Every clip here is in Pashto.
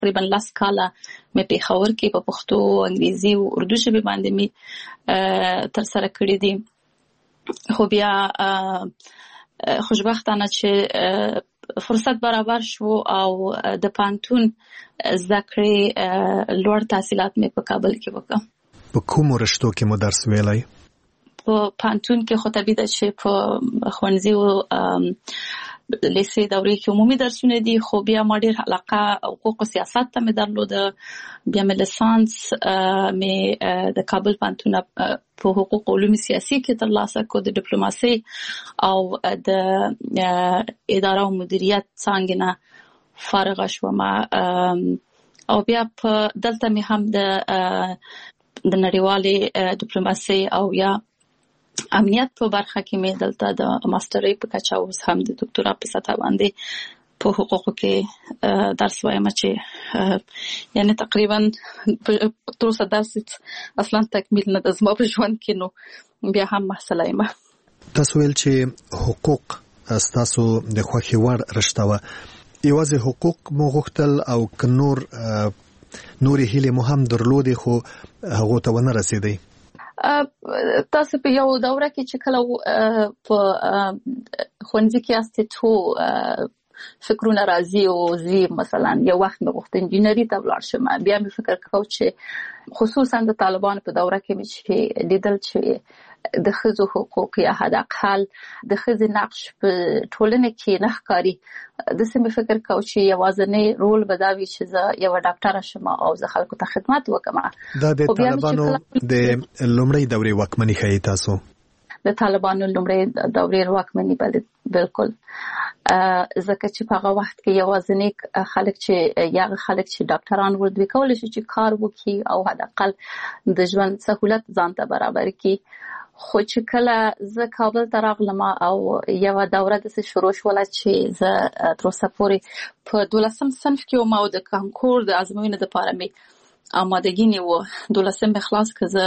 تقریبا 10 کاله مې پېښور کې په پښتو انګریزي او اردو ژبه باندې مې تر سره کړې دي. خو بیا خوشبختانه چې فرصت برابر شو او د پانتون زکړې لوړ تحصیلات مې په کابل کې وکړم. په کوم رشتو کې مو درس ویلای؟ په پانتون کې خو طبیعي ده چې په ښوونځي او لیسې دورې کې عمومي درسونه دي، خو بیا ما ډېر علاقه حقوق او سیاست ته مې درلوده. بیا مې لیسانس مې د کابل پانتون په حقوق او علوم سیاسي کې ترلاسه کړ، د ډیپلوماسي او د اداره او مدیریت څانګې نه فارغه شوم. او بیا په دلته مې هم د نړیوالې ډیپلوماسي او یا امنیت په برخه کې مې دلته د ماسترۍ په کچه اوس هم د دکتورا په سطح باندې په حقوقو کې درس وایم چې یعنی تقریبا تر اوسه درس اصلا تکمیل نه د زما په ژوند کې، نو بیا هم محصله یم. تاسو ویل چې حقوق تاسو د خوښې وړ رشته وه، یوازې حقوق مو غوښتل او که نورې هیلې مو هم درلودې خو هغو ته ونه رسېدئ؟ تاسو په یو دوره کې چې کله په ښوونځي کې یاستئ څو فکرونه راځي او زی مثلا یو وخت مې غوښتل انجینري ته ولاړ شم. بیا مې فکر کاوه چې خصوصا د طالبانو په دوره کې مې چې لیدل چې د ښځو حقوق یا حداقل د ښځې نقش په ټولنه کې نه ښکاري. داسې مې فکر کاوه چې یوازینی رول به دا وي چې زه یوه ډاکټره شم او زه خلکو ته خدمت وکړم. دا د طالبانو د لومړۍ دورې واکمني ښیي تاسو؟ د طالبانو لومړۍ دورې واکمني بالکل، ځکه چې په هغه وخت کې یوازینی خلک چې ډاکټران ول دوی کولای شي چې کار وکړي او حداقل د ژوند سہولت ځان ته برابر کړي. خو چې کله زه کابل ته راغلم او یو دوره د شروع شوله چې زه تر اوسه پورې په 12م صنف کې وم او د کانکور د ازموینې لپاره مې آمادګي نیوه. 12م خلاص که زه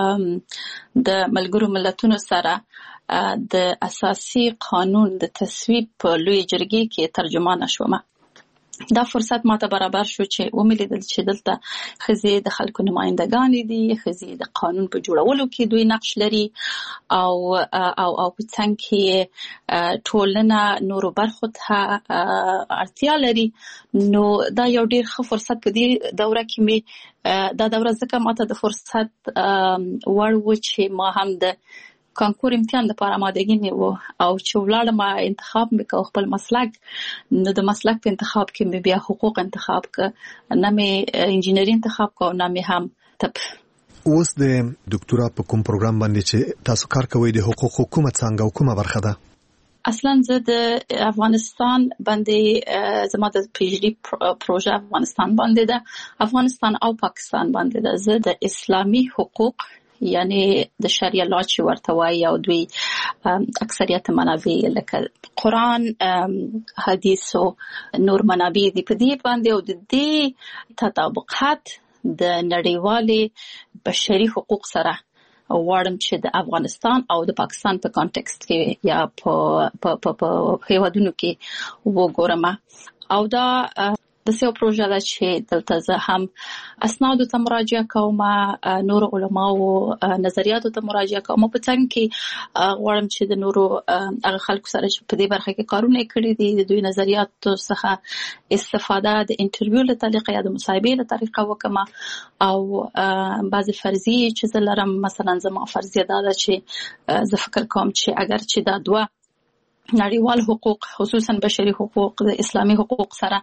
د ملګرو ملتونو سره د اساسي قانون د تصویب په لوی جرګې کې ترجمانه شوم. دا فرصت ماته برابر شو چې وملیدل چې دلته ښځې د خلکو نمائندګانې دي، ښځې د قانون په جوړولو کې دوی نقش لري او په څنګ کې ټولنه نورو برخو ته اړتیا لري. نو دا یو ډېر ښه فرصت په دې دوره کې مې دا دوره ځکه ماته د فرصت وړ و چې ما هم د کانکور امتحان لپاره آمادګي نیوه او چې ولاړم انتخاب مې کوه خپل مسلک. نو د مسلک په انتخاب کې مې بیا حقوق انتخاب که، نه مې انجینري انتخاب که، نه مې هم طب. اوس د دکتورا په کوم پروګرام باندې چې تاسو کار کوئ د حقوقو کومه څانګه او کومه برخه ده؟ اصلا زه د افغانستان باندې زما د پی ایچ ډي پروژه افغانستان باندې ده، افغانستان او پاکستان باندې ده. زه د اسلامي حقوق یعنی د شریعه لا چې ورته وایي او دوی اکثریت منابع لکه قرآن، حدیث او نور منابع دي په دې باندې او د دې تطابقات د نړیوالې بشري حقوق سره غواړم چې د افغانستان او د پاکستان په کانټکست کې یا په هیوادونو کې وګورم. او دا د سیو پروژه ده چې دلته زه هم اسنادو ته مراجعه کوم، نور علماو نظریاتو ته مراجعه کوم، په څنګ کې غواړم چې د نورو هغه خلکو سره چې په دې برخه کې کارونه کړي دي د دوی نظریاتو څخه استفاده د انټرویو له طریقې یا د مصاحبې له طریقې وکم. او بعضی فرضیې چې زه لرم، مثلا زما فرضیه دا ده چې زه فکر کوم چې اگر چې دا دوه نړیوال حقوق خصوصا بشري حقوق د اسلامي حقوق سره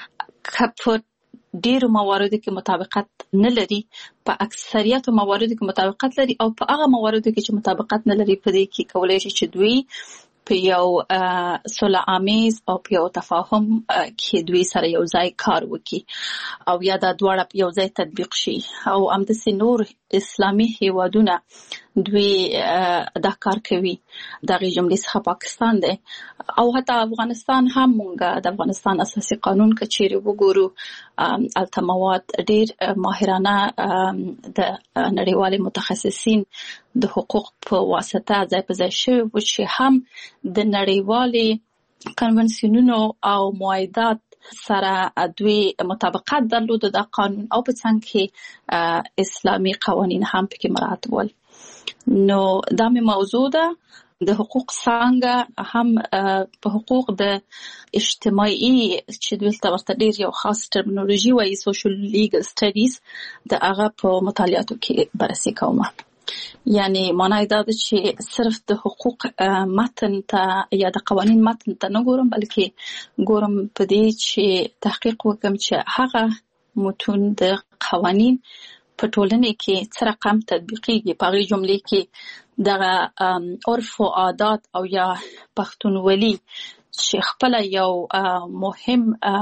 په ډیرو مواردو کې مطابقت نه لري، په اکثریت مواردو کې مطابقت لري او په هغه مواردو کې چې مطابقت نه لري په دې کې کولای شي چې دوی په یو صلح آمیز او په یو تفاهم کې دوی سره یو ځای کار وکړي او یا دا دواړه یو ځای تطبیق شي. او همداسې نور اسلامي هیوادونه دوی دا کار کوي. دغه جملې څخه پاکستان دی او حتی افغانستان هم. مونږ د افغانستان اساسي قانون که چیرې وګورو الته مواد ډېر ماهرانه د نړیوالې متخصصین د حقوق په واسطه ځای په ځای شوي و چې هم د نړیوالې کنونسیونونو او معاهدات سره دوی مطابقت درلود د قانون او په څنګ کې اسلامي قوانین هم پکې مراعات ول. نو دا مې موضوع ده. د حقوق څنګه هم په حقوق د اجتماعي چې دلته ورته ډیر یو خاص ټرمینولوژي وایي سوشل لیګل سټډیز د هغه په مطالعاتو کې بررسي کوم. یعنی معنی دا ده چې صرف د حقوق متن ته یا د قوانین متن ته نه ګورم بلکې ګورم په دې چې تحقیق وکم چې هغه متون د قوانین په ټولنه کې څه رقم تطبیقيږي. په هغه جملې کې د عرف او عادات او یا پښتونولي چې خپل یو مهم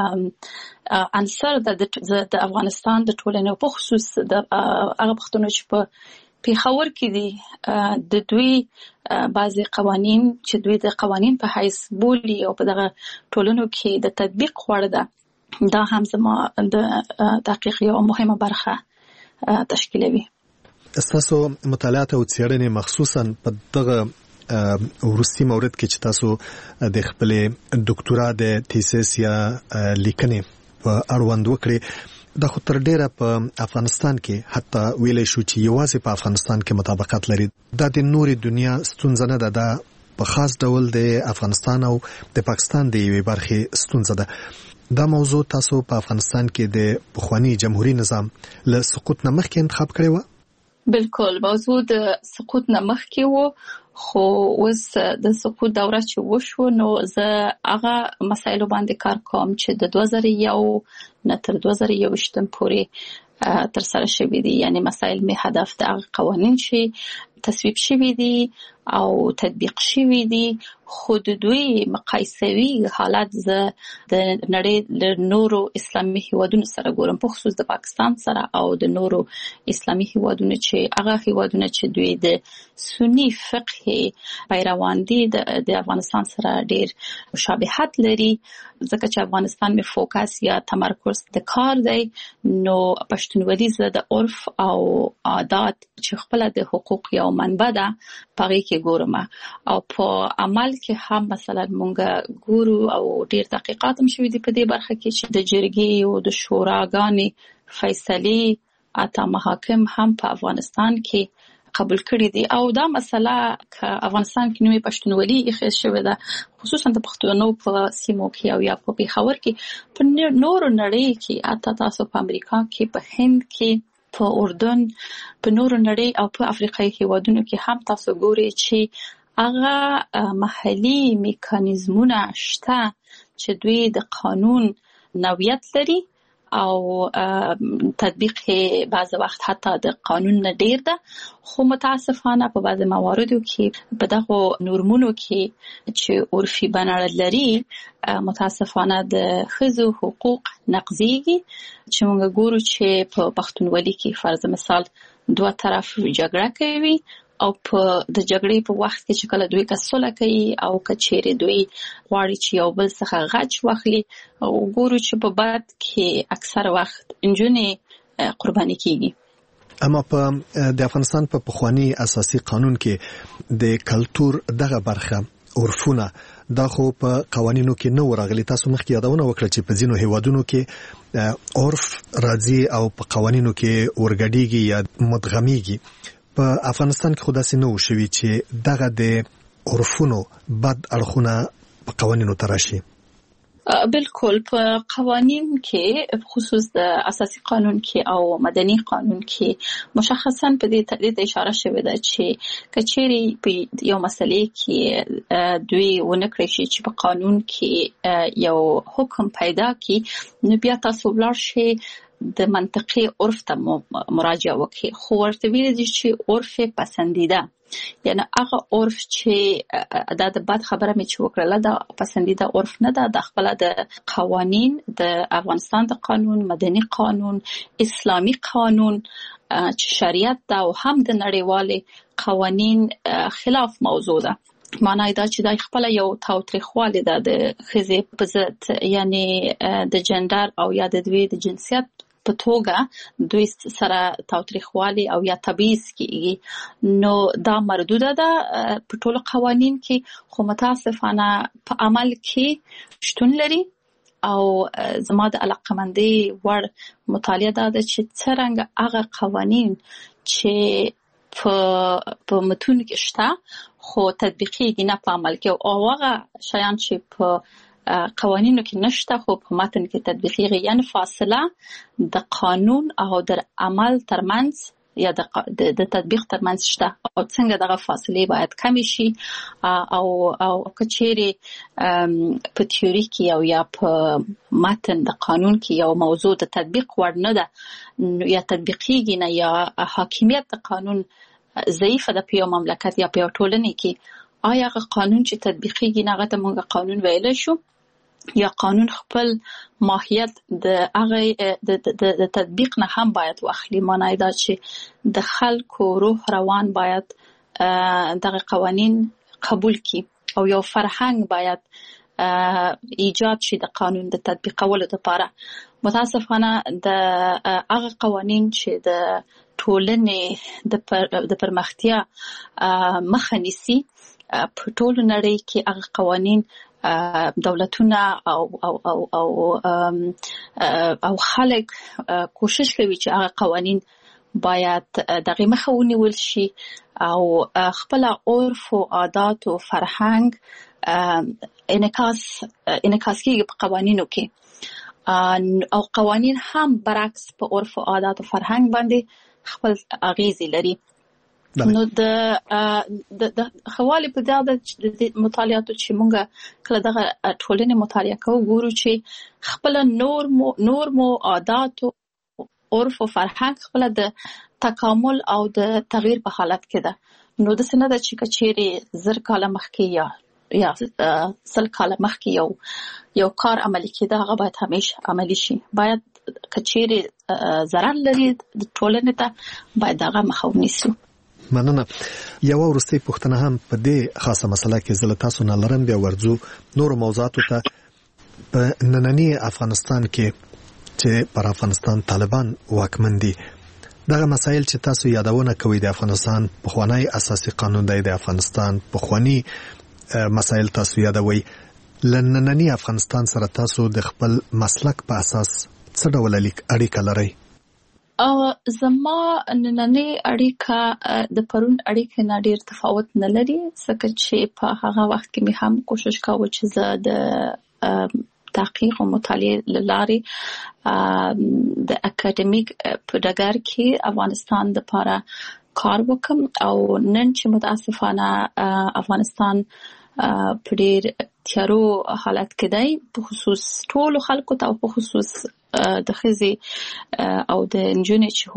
عنصر د افغانستان د ټولنې په خصوص د هغه پښتون چې په پیښور کې دي د دوی بعضي قوانین چې دوی د قوانین په حیث بولي او په دغه ټولنو کې د تطبیق وړ ده. دا هم زما د تحقیق یو مهمه برخه تشکیلوي. تاسو مطالعات او څېړنې مخصوصا په دغه ورستي مورد کې چې تاسو د خپل ډاکټورا د تیسیس یا لیکنې په اړوند وکړي دا خو تر ډیره په افغانستان کې حتی ویلې شو چې یوازې په افغانستان کې مطابقت لري. دا د نوري دنیا ستونزه نه ده، دا په خاص ډول د افغانستان او د پاکستان د یوې برخې ستونزه ده. دا موضوع تاسو په افغانستان کې د پخوانی جمهوریت نظام له سقوط نه مخکې انتخاب کړی و؟ بالکل، موضوع د سقوط نه مخکې و، خو اوس د سقوط دوره چې وشو نو زه هغه مسایلو باندې کار کوم چې د 2001 نه تر 2021 پورې تر سره شوي دي. یعنی مسایل می هدف د هغه قوانین چې تصویب شوي دي او تطبیق شوي دي، خو د دوی مقایسوي حالت زه د نړۍ له نورو اسلامي هیوادونو سره ګورم، په خصوص د پاکستان سره او د نورو اسلامي هیوادونو چې هغه هیوادونه چې دوی د سنی فقه پیروان دي د افغانستان سره ډیر مشابهت لري. ځکه چې افغانستان می فوکس یا تمرکز د کار دی، نو پښتونولي زه د عرف او عادات چې خپل د حقوق یو منبع ده پاره کې ګورم، او په عمل کې هم مثلا مونږ ګورو او ډیر تحقیقات هم شوي دي په دې برخه کې چې د جرګې او د شوراګانې فیصلې اته محاکم هم په افغانستان کې قبول کړی دي. او دا مسله ک افغانستان کې نوې پښتونولي اخیستل شوې ده، خصوصا د پښتنو په سیمو کې او یا په پیښور کې، په نورو نړۍ کې، اته تاسو په امریکا کې، په هند کې، په اردن، په نورو نړۍ او په افریقایي هیوادونو کې هم تاسو ګورئ چې هغه محلي میکانیزمونه شته چې دوی د قانون نوعیت لري او تطبیق بعض وخت حتی د قانون نه ډیر ده، خو متاسفانه په بعض مواردو کې په دغه نورمونو کې چې عرفي بڼه لري متاسفانه د ښځو حقوق نقضیږي. چې موږ ګورو چې په پښتونولي کې فرض مثال دوه طرف جګړه کوي او په د جګړې په وخت کې چې کله دوی کسوله کوي او کچېره دوی غواړي چې یو بل څخه غچ واخلي، او ګورو چې په بعد کې اکثر وخت انجونې قرباني کیږي. اما په د افغانستان په پخوانی اساسي قانون کې د کلتور دغه برخه عرفونه دا خو په قوانینو کې نه ورغلي. تاسو مخکې یادونه وکړه چې په ځینو هیوادونو کې عرف راځي او په قوانینو کې ورګډیږي یا مدغمیږي. په افغانستان کې خداسي نه وشوي چې دغه د عرفونو بد اړخونه په قوانینو تراشي. بالکل، په قوانین کې خصوص د اساسي قانون کې او مدني قانون کې مشخصا په دې تحدید اشاره شوې ده چې کچېری په یو مسلې کې دوی ونکړي شي چې په قانون کې یو حکم پیدا کی، نو بیا تاسو ولاړ شي د منطقي عرف ته مراجعه وکړي. خو ورته ویل دي چې عرف پسندیده، یعنی هغه عرف چې د بد خبره مې چې وکړله دا پسندیده عرف نه ده، د خپل د قوانین د افغانستان د قانون، مدني قانون، اسلامي قانون چې شریعت ده او هم د نړیوالې قوانین خلاف موضوع ده. معنی دا چې دا خپل یو تاوتریخوالی ده د ښځې په ضد، یعنی د جندر او یا د دوی د جنسیت په توګه دوی سره تاوتریخوالی او یا تبعیض کیږي. نو دا مردوده ده په ټولو قوانین کې، خو متاسفانه په عمل کې شتون لري او زما د علاقمندۍ ور مطالعه ده چې څنګه هغه قوانين چې په متون کې شته خو تطبیقي نه په عمل کې او هغه شیان چې په قوانینو کې نشته خو په متن کې تطبیقي یعنی فاصله د قانون او د عمل ترمنځ یا د تطبیق ترمنځ شته او څنګه دغه فاصله باید کم شي او کچېری په تیوري کې او یا په متن د قانون کې یو موضوع د تطبیق وړ نه ده یا تطبیقي نه یا حاکمیت د قانون ضعیفه د پیو مملکت یا پیو ټولنې کې آیا قانون چې تطبیقي نه غته موږ قانون ویل شو یا قانون خپل ماهیت د هغه د تطبیق نه هم باید واخلي معنی دا چې د خلکو روح روان باید دغه قوانین قبول کړي او یو فرهنګ باید ایجاد شي د قانون د تطبیقولو لپاره متاسفانه د هغه قوانین چې د ټولنې د پرمختیا مخه نیسي په ټول نړۍ کې هغه قوانین دولتونه او خلک کوشش کوي چې هغه قوانین باید دغه مخه ونیول شي او خپل عرف او عادات او فرهنګ انعکاس کیږي په قوانینو کې او قوانین هم برعکس په عرف او عادات او فرهنګ باندې خپل اغیزې لري نو د حواله په دا د مطالعاتو چې مونږه کله دغه ټولنې مطالعه کوو ګورو چې خپل نورمو عادت او عرف او فرهنګ خپل د تکامل او د تغییر په حالت کې ده نو د سند چې کچېری زر کاله مخکې یا سل کاله مخکې یو کار عملي کېده هغه باید همیشه عملي شي باید کچېری ضرر لري د ټولنې ته باید هغه مخه ونیسو مننه یو ورستي پښتنه هم په دې خاصه مسله کې زله تاسو نه لرم بیا ورځو نور موضوعاتو ته په نننی افغانستان کې چې پر افغانستان طالبان واکمن دي دغه مسایل چې تاسو یادونه کوي د افغانستان په خوانی اساسي قانون دی د افغانستان په خوانی مسایل تاسو یادوي لنننی افغانستان سره تاسو د خپل مسلک په اساس څه ډول اړیکه لرئ زما نننۍ اړیکه د پرون اړیکه نه ډیر تفاوت نه لري ځکه چې په هغه وخت کې مې هم کوشش کاوه چې زه د تحقیق او مطالعه لارې د اکیډمیک په ډګر کې افغانستان لپاره کار وکم او نن چې متاسفانه افغانستان په ډیر تیارو حالت کې دی په خصوص ټول خلکو ته په خصوص د خزي او د نجونې چې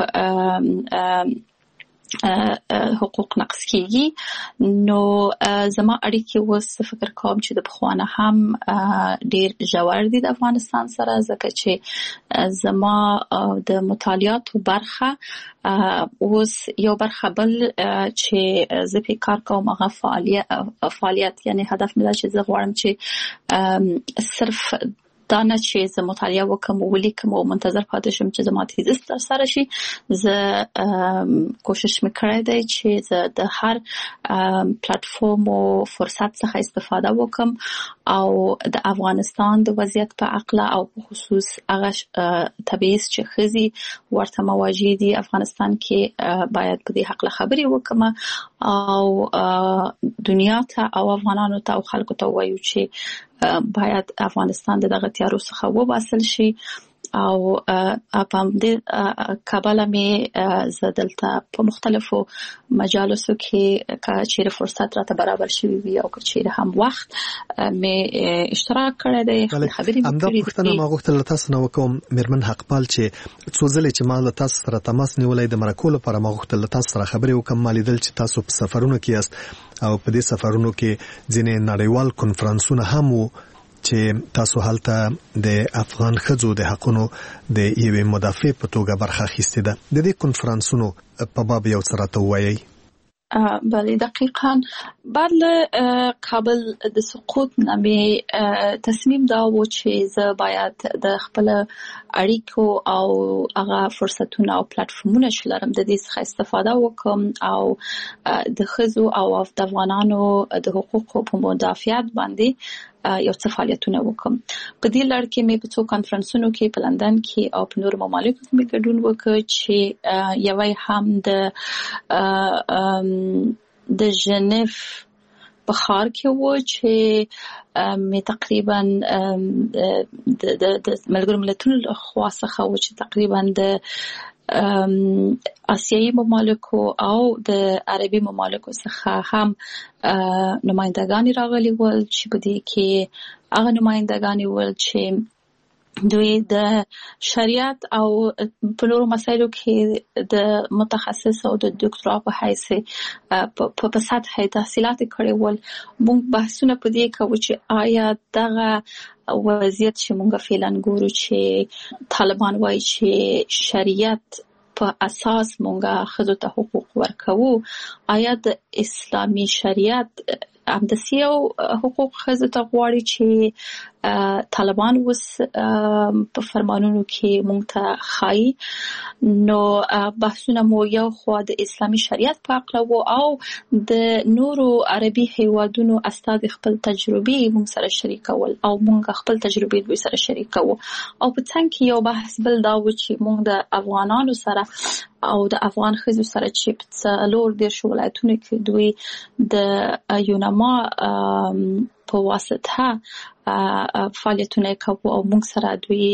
حقوق نقض کیږي نو زما اړیکې وس فکر کوم چې د بخوانه هم ډیر ژور دي د افغانستان سره ځکه چې زما د مطالعاتو برخه اوس یو برخه بل چې زه په کار کوم هغه فعالیت یعنی هدف مې دا چې زه غواړم چې صرف دا نه چې زه مطالعه وکم او ولیکم او منتظر پاتې شم چې زما تیزس تر سره شي زه کوشش وکړای دی چې زه د هر پلیټفارم او فرصت څخه استفاده وکم او د افغانستان د وضعیت په اړه او په خصوص هغه تبعیض چې خزي ورته مواجه دي افغانستان کې باید په دې حق خبري وکم او دنیا ته او افغانانو ته او خلکو ته وایو چې باید افغانستان دغه تیارو څخه وباسل شي او په دې کابل مې زدلته په مختلفو مجالسو کې چې فرصت راته برابر شوی وي او چې هم وخت مې اشتراک کړی دی خبرې مې کړې دي پښتنه ما غوښتل تاسو نو کوم مرمن حقپال چې څو ځله چې ما له تاسو سره تماس نیولای د مرکو لپاره ما غوښتل تاسو سره خبرې وکم مالیدل چې تاسو په سفرونو کې یاست او په دې سفرونو کې ځینې نړیوال کنفرانسونه هم وو چې تاسو هلته د افغان ښځو د حقونو د یوې مدافع په توګه برخه اخیستې ده د دې کنفرانسونو په باب یو څه راته ووایئ بله دقیقاً بعد له کابل د سقوط نامې تصمیم دا و چې زه باید د خپل اړیکو او هغه فرصتونه او پلیټفارمونه چې لرم د دې څخه استفاده وکم او د ښځو او د افغانانو د حقوقو په مدافعت باندې یو څه فعالیتونه وکم. په دې لړ کې مې په څو کانفرنسونو کې په لندن کې او په نورو ممالکو کې مې ګډون وکړ چې یوه هم د ژنیف په ښار کې و چې مې تقریبا د ملګرو ملتونو لخوا څخه و چې تقریبا د آسیایي ممالکو او د عربي ممالکو څخه هم نمائندگان راغلي ول چې په دې کې هغه نمائندگان ول چې دوی د شریعت او په نورو مسایلو کې د متخصص او د ډاکټرا په حیث په سطح تحصیلات کړي ول. موږ بحثونه په دې کوو چې آیا دغه وضعیت چې موږ فعلا ګورو چې طالبان وایي چې شریعت په اساس موږ ښځو ته حقوق ورکوو، آیا د اسلامي شریعت همداسې حقوق ښځو ته غواړي چې طالبان اوس په فرمانونو کې موږ ته ښایي؟ نو بحثونه مو یو خوا د اسلامي شریعت په اړه وو او د نورو عربي هیوادونو استاد خپل تجربې موږ سره شریکول او موږ خپل تجربې دوی سره شریکو. او په څنګ کې یو بحث بل دا و چې موږ د افغانانو سره او د افغان ښځو سره چې په 40 ولایتونو کې دوی د یونما په واسطه فعالیتونه کوي او موږ سره دوی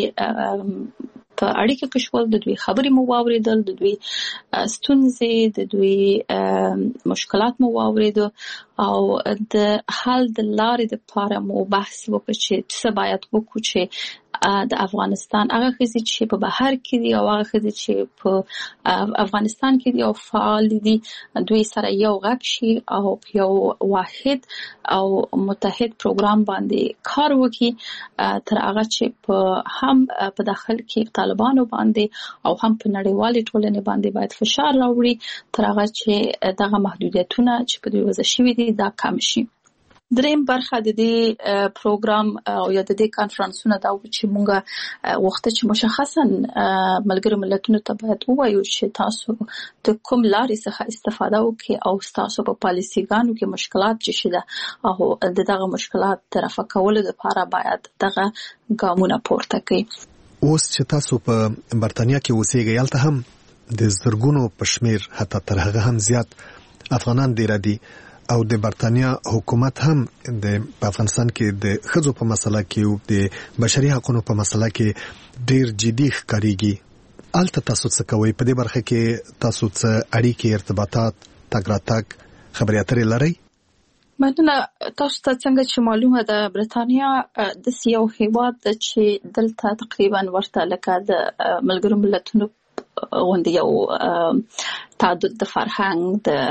په اړیکه کې شول، د دوی خبرې مو واوریدل، د دوی ستونزې، د دوی مشکلات مو واوریدل او د حل د لارې لپاره مو بحث وکړ چې څه باید وکړو چې د افغانستان هغه ښځې چې په بهر کې دي او هغه ښځې چې په افغانستان کې دي او فعال دي دوی سره یو غږ شي او یو واحد او متحد پروګرام باندې کار وکړي تر هغه چې په هم په داخل کې طالبانو باندې او هم په نړیوالې ټولنې باندې باید فشار راوړي تر هغه چې دغه محدودیتونه چې په دوی وضع شوي دي دا کم شي. دریم برخه د دې پروګرام او یا د دې کانفرنسونو دا چې موږ وخت چې مشخصا ملګرو ملتونو ته باید ووایو چې تاسو د کوم لارې څخه استفاده وکړئ او تاسو په پالیسیګانو کې مشکلات چې شته او دغه مشکلات رفع کولو لپاره باید دغه ګامونه پورته کړئ. اوس چې تاسو په برتانیا کې اوسېږئ هلته هم د زرګونو په شمیر حتی تر هغه هم زیات افغانان ډیر دي او د برتانیا حکومت هم د افغانستان کې د ښځو په مسله کې او د بشري حقوقو په مسله کې ډیر جدي ښکارېږي. البته تاسو څه کوئ په دې برخه کې؟ تاسو څه اړیکې، ارتباطات، تګ راتګ، خبرې اترې لرئ؟ مننه. تاسو ته څنګه چې معلومه ده برتانیا د یو هیواد چې دلته تقریبا ورته لکه د ملګرو ملتونو غونډې یو تعدد د فرهنګ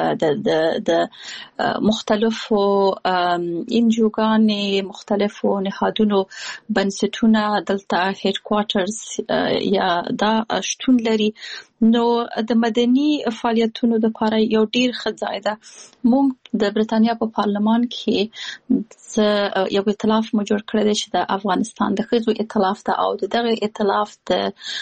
د مختلفو انجوګانې، مختلفو نهادونو بنسټونه دلته هډ کوارټرز یا دا شتون لري. نو د مدني فعالیتونو لپاره یو ډیر ښه ځای ده. موږ د برتانیا په پارلمان کې یو ائتلاف مو جوړ کړی دی چې د افغانستان د ښځو ائتلاف ده او دغه ائتلاف د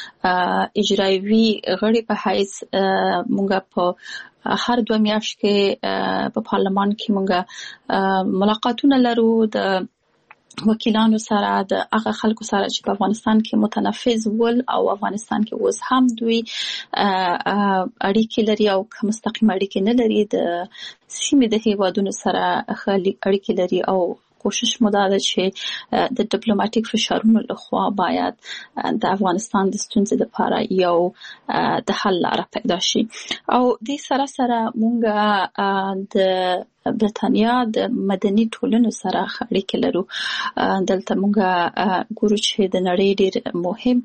اجرایوي غړي په حیث موږ په هر 2 میاشتې کې په پارلمان کې موږ ملاقاتونه لرو د وکیلانو سره، د هغه خلکو سره چې په افغانستان کې متنفذ ول او افغانستان کې اوس هم دوی اړیکې لري او مستقیم اړیکې نه لري، د سیمې د هیوادونو سره اړیکې لري او کوشش مو دا ده چې د ډیپلوماټیک فشارونو لخوا باید د افغانستان د ستونزې لپاره یو د حل لاره پیدا شي. او دې سره سره موږ د برتانیا د مدني ټولنو سره اړیکې لرو. دلته موږ ګورو چې د نړۍ ډېر مهم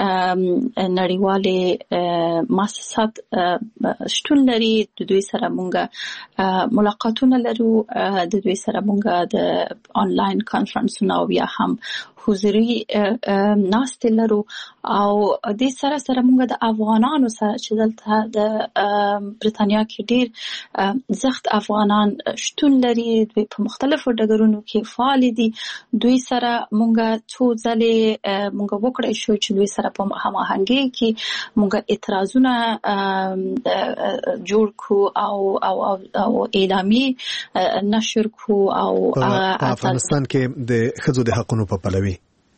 نړیوالې مؤسسات شتون لري، د دوی سره موږ ملاقاتونه لرو، د دوی سره موږ د آنلاین کانفرنسونه او یا هم حضوري ناستې لرو. او دې سره سره موږ د افغانانو سره چې دلته د برتانیا کې ډېر زخت افغانان شتون لري دوی په مختلفو ډګرونو کې فعال دي دوی سره مونږه څو ځلې مونږ وکړای شو چې دوی سره په هماهنګي کې مونږ اعتراضونه جوړ کو او اعلامی نشر کو او افغانستان کې د ښځو د حقوقو په پلوي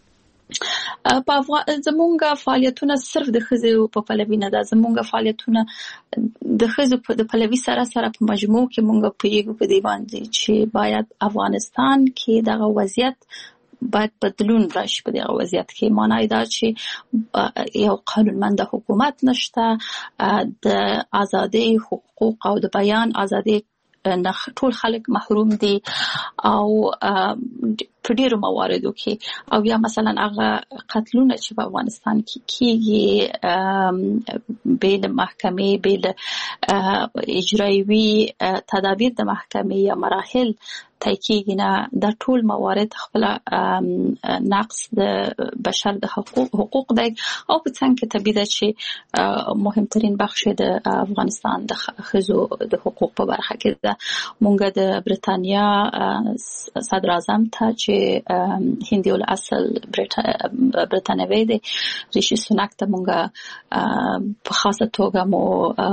زمونږ فعالیتونه صرف د ښځو په پلوي نه ده زمونږ فعالیتونه د ښځو په پلوي سره په مجموع کې مونږ پیږو په دی باندې چې باید افغانستان کې دغه وضعیت باید بدلون راشي په دغه وضعیت کې معنی دا چې یو قانونمند حکومت نشته د ازادي حقوق او د بیان ازادي ټول خلک محروم دي او په ډیرو مواردو کې او یا مثلا هغه قتلونه چې په افغانستان کې کیږي بیل محکمې بیل اجرایوي تدابیر د محکمې یا مراحل تحقیق نه د ټول موارد خپل نقص د بشر د حقوق دی او په څنګه طبيعي ده چې مهمترین بخش د افغانستان د ښځو د حقوق په برخه کې ده مونږ د برتانیا صدر اعظم ته چې هندي الاصل برتانوي دی ریشي سوناک ته مونږ په خاصه توګه مو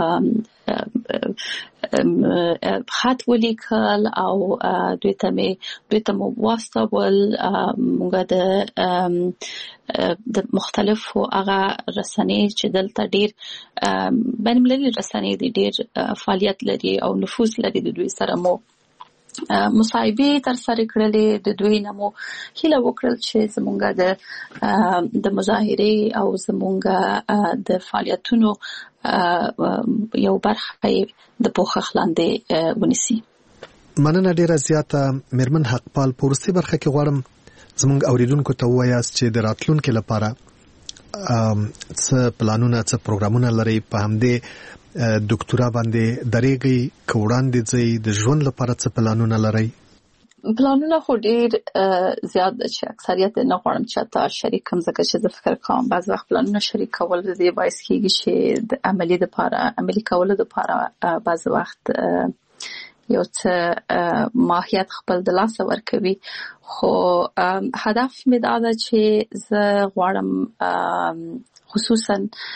خط ولیکل او دوی ته مو واستول موږ د مختلفو هغه رسنۍ چې دلته ډیر بین المللي رسنۍ ډیر فعالیت لري او نفوذ لري د دوی سره مو مصاحبه تر سره کړلې د دوی نمو هیله وکړل چې زمونږ د مظاهره او زمونږ د فعالیتونو یو برخه د پوښښ لاندې ونیسي مننه ډیره زیاته مرمن حقپال پورستی برخه کې غواړم زمونږ اوریدونکو ته وایاست چې د راتلونکو لپاره څه پلانونه څه پروګرامونه لري په همدې ډاکټرا باندې درېږي کوړاندې ځي د ژوند لپاره څه پلانونه لري پلانونه خو ډیر زیات چې اکثریت نه غواړم چې تا شریکم ځکه چې د فکر کوم بعض وخت پلانونه شریک کول د دې باعث کیږي چې د عملی کولو لپاره بعض وخت یو څه ماهیت خپل د لاس ورکوي خو هدف مې دا ده چې زه غواړم خصوصا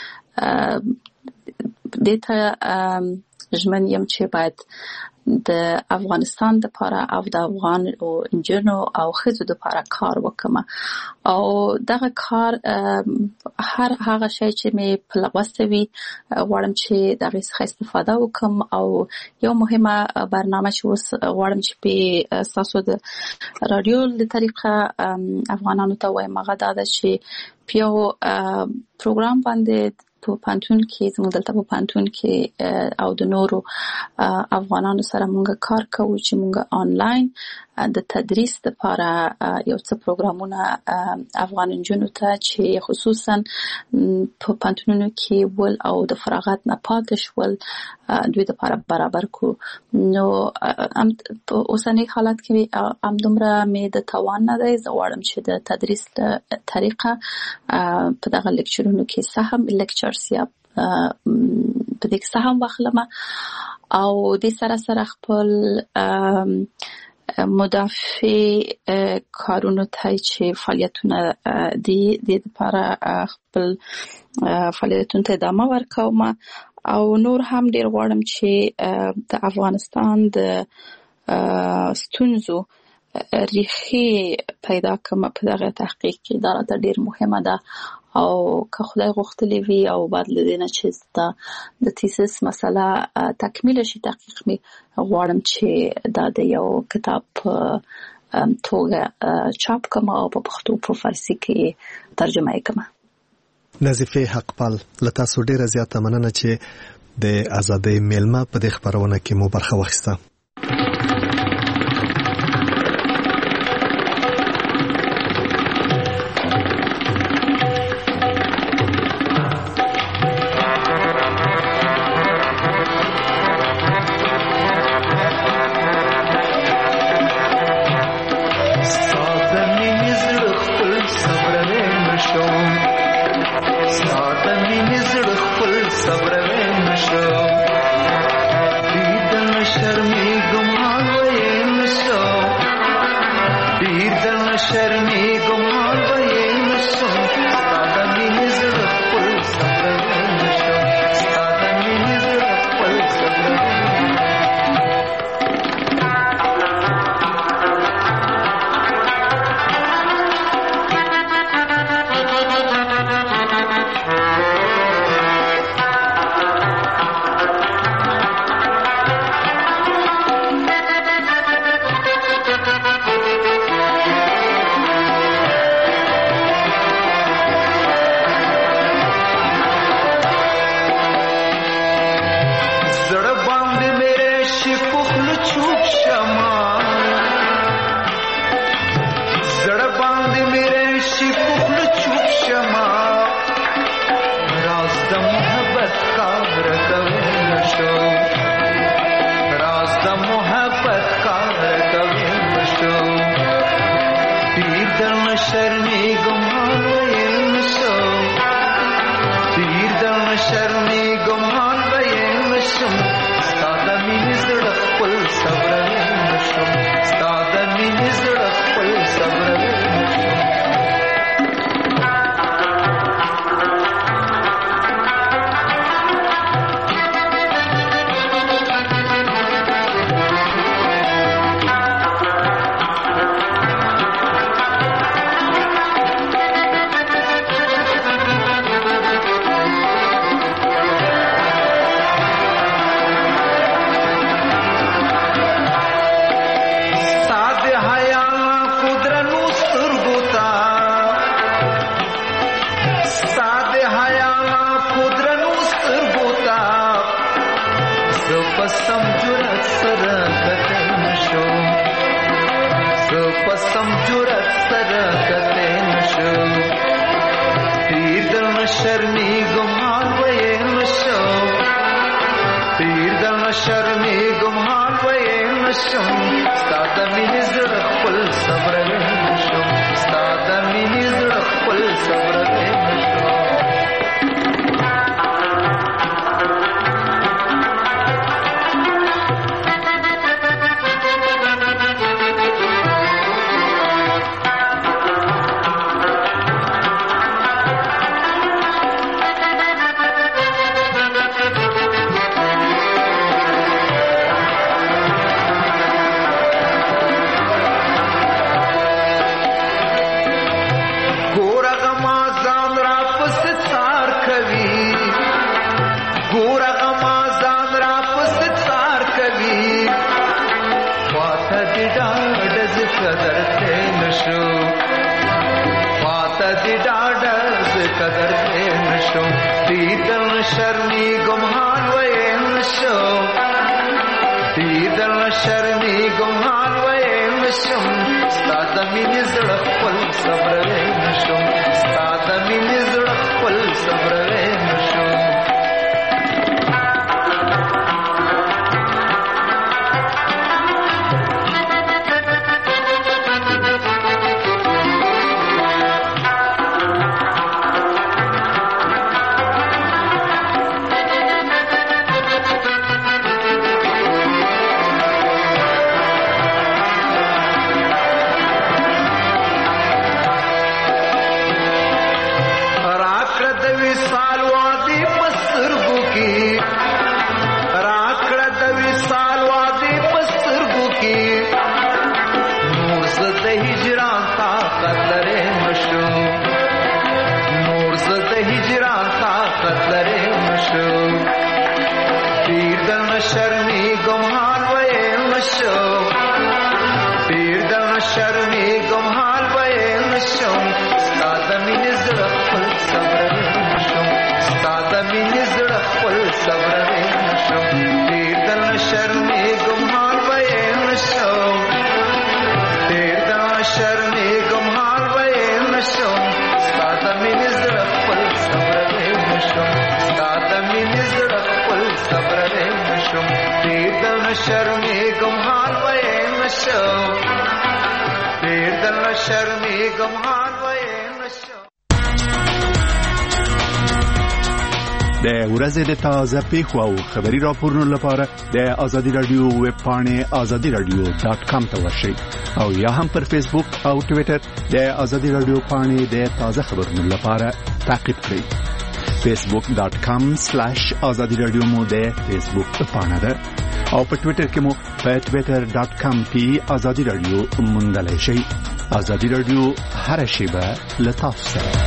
دته ژمن یم چې باید د افغانستان لپاره او د افغان او انجنونو او ښځو لپاره کار وکم او دغه کار هر هغه شی چې مې په لوستوي غواړم چې دغه څخه استفاده وکم او یو مهمه برنامه چې غواړم چې په اساسو د رادیو له طریقه افغانانو ته وایم هغه دا چې پیو پروګرام باندې په پانتون کې زموږ دلته په پانتون کې او د نورو افغانانو سره موږ کار کوو چې موږ آنلاین د تدریس لپاره یو څه پروګرامونه افغان انجونو ته چې خصوصا په پانتونونو کې ول او د فراغت نه پاتې شول دوی لپاره برابر کو نو په اوسنۍ حالت کې هم دومره مې د توان نه دی زوړم چې د تدریس طریقه په دغه لیکچرونو کې سهم لیکچرز یا په دې کې سهم واخلم او د سره خپل مدافع کارونو ته چې فعالیتونه د لپاره خپل فعالیتونو ته ادامه ورکوم او نور هم ډیر غواړم چې د افغانستان د ستونزو ریښې پیدا کوم په دغه تحقیق کې دا ډیر مهمه ده او که خدای غوښتلی وي او بعد لدینه چې د تیسیس مسله تکمیل شي تحقیق می غواړم چې دا د یو کتاب توګه چاپ کوم او په پښتو په فارسی کې ترجمه کوم نظیفه حقپال لتا سو ډیره زیاته مننه چې د ازادۍ میلمه په دې خبرونه کې مو برخه واخیسته शर्मी गुमान شرمي ګمان وې نشم ستا د مینې زړه خپل صبروي نشم ستا د مینې زړه خپل صبروي د ورځې د تازه پیښو او خبري راپورونو لپاره د آزادي رادیو ویب پاڼه azadiradio.com ته ورشئ او یا هم پر فیسبوک او ټوئیټر د آزادي رادیو پاڼه د تازه خبرونو لپاره تعقیب کړئ. facebook.com/azadiradio مو د فیسبوک پاڼه ده او په ټوئیټر کې مو په twitter.com/azadiradio موندلای شئ. آزادي رادیو هر شیبه له تاسو سره.